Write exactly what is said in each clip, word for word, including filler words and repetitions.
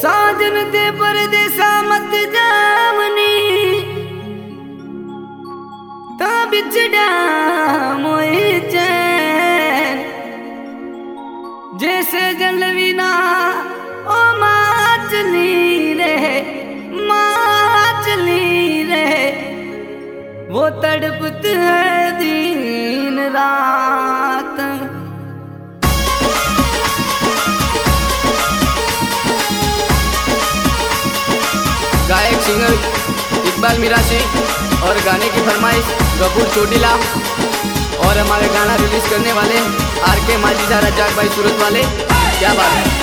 साजन ते परदेसा मत जावनी ता बिछड़ा मोए चैन जैसे जलवीना ओ माचली रहे माचली रहे वो तड़पत है दिन रात। गायक सिंगर इकबाल मिरासी और गाने की फरमाइश गफूर चोटिला और हमारे गाना रिलीज करने वाले आर के माजीजा रजाक भाई सूरत वाले। क्या बात है।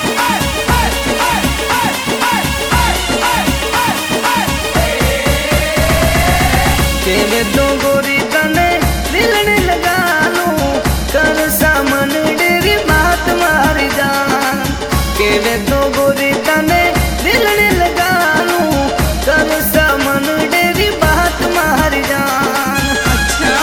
तेरे दो गोरी तने मिलने लगा लूं कर सामन डेरी बात मारी जान केवे दो गोरी तने मिलने लगा लूं कर सामन डेरी बात मारी जान। अच्छा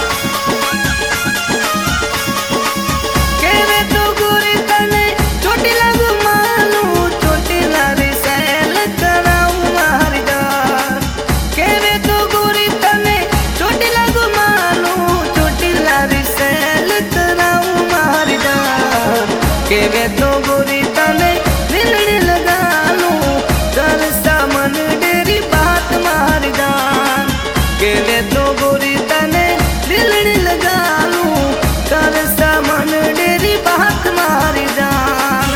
केवे दो गोरी तने चोटी लगू मालूं चोटी लारी सैल कराऊं मारी जान केवे दो गोरी तने चोटी लगू मालूं चोटी लारी सैल कराऊं मारी जान केवे दो गोरी तने मिलने लगा लूं कर सामन डेरी बात मारी जान केवे दो गोरी तने मिलने लगा लूं कर सामन डेरी बात मारी जान।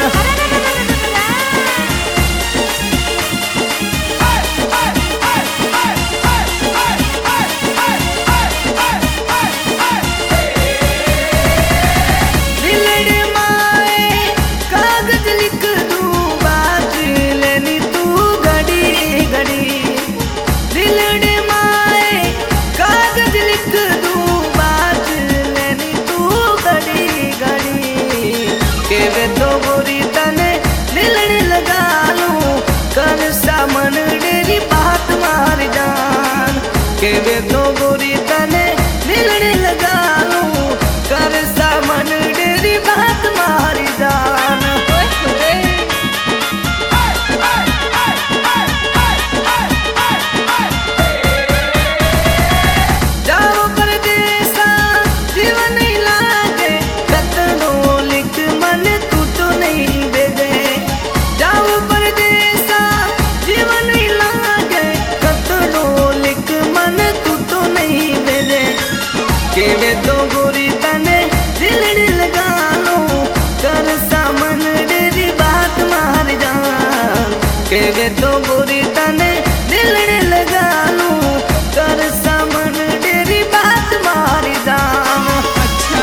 दिलड़े माए कागज लिख दूं बात लेनी तू घड़ी घड़ी दिलड़े माए कागज लिख दूं बात लेनी तू घड़ी घड़ी केवे दो गोरी तने मिलने लगा लूं कर सामन डेरी बात मार जान केवे दो गोरी तने मिलने लगा लूं कर सामन डेरी बात मारी जान। जाओ परदेसा जीवन नहीं लागे कतनो लिख मन तू तो नहीं भेजे जाओ परदेसा जीवन नहीं लागे कतनो लिख मन तू तो नहीं भेजे केवे दो गोरी तने दिलने लगा लूं कर सामन डेरी बात मार जान केवे दो गोरी तने दिलने लगा लूं कर सामन डेरी बात मारी जान। अच्छा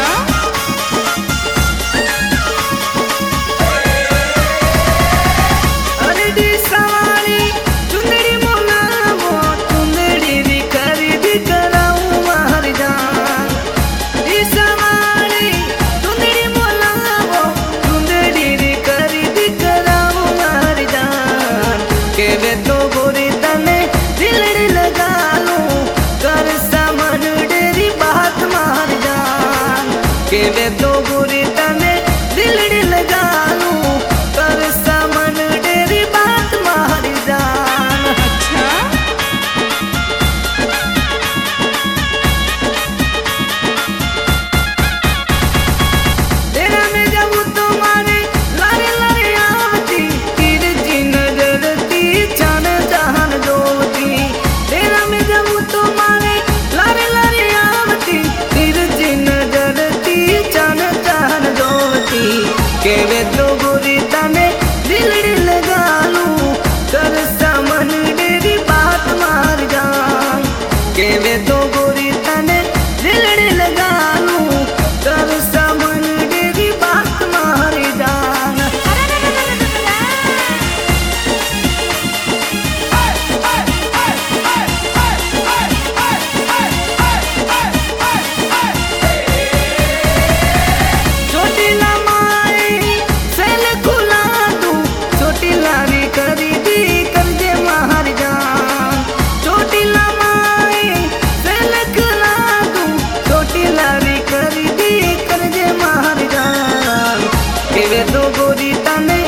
अरे दी सवारी चुंदड़ी मोना वो चुंदड़ी भी खरीद कराऊं मार जान दी सवारी चुंदड़ी मोना वो चुंदड़ी भी खरीद कराऊं मार जान केवे दो गोरी तने दिलड़ी लगा लूं कर सामन डेरी बात मार जान केवे दो गोरी तने दिलड़ी लगा लूं कर सामन डेरी बात मारी जान। अच्छा तेरा में जब तुम्हारे लारे लारे आवती तिरछी नजर ती जान जहान जोती तेरा में जब तुम्हारे लारे लारे आवती तिरछी नजर ती जान जहान जोती केवे दो गोरी तने दिलड़ी लगा लूं कर सामन डेरी बात मार जान केवे दो गोरी तने दिलड़ी लगा लूं कर सामन डेरी बात मारी जान। छोटी लमाई सेल खुला दूं छोटी लारी खरीदी कर्जे मार जान छोटी लमाई सेल खुला दूं छोटी लारी खरीदी कर्जे मार जान केवे दो गोरी तने